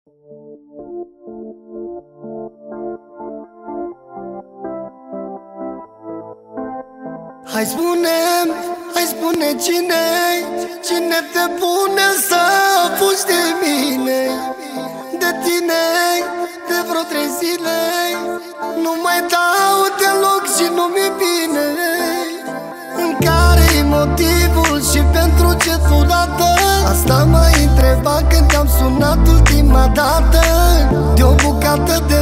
Hai spune cine te pune să fugi de mine, de tine, de vreo 3 zile. Nu mai dau deloc și nu-mi bine. Care-i motivul și pentru ce durată? Asta m-ai întrebat când te-am sunat ultima dată. De o bucată de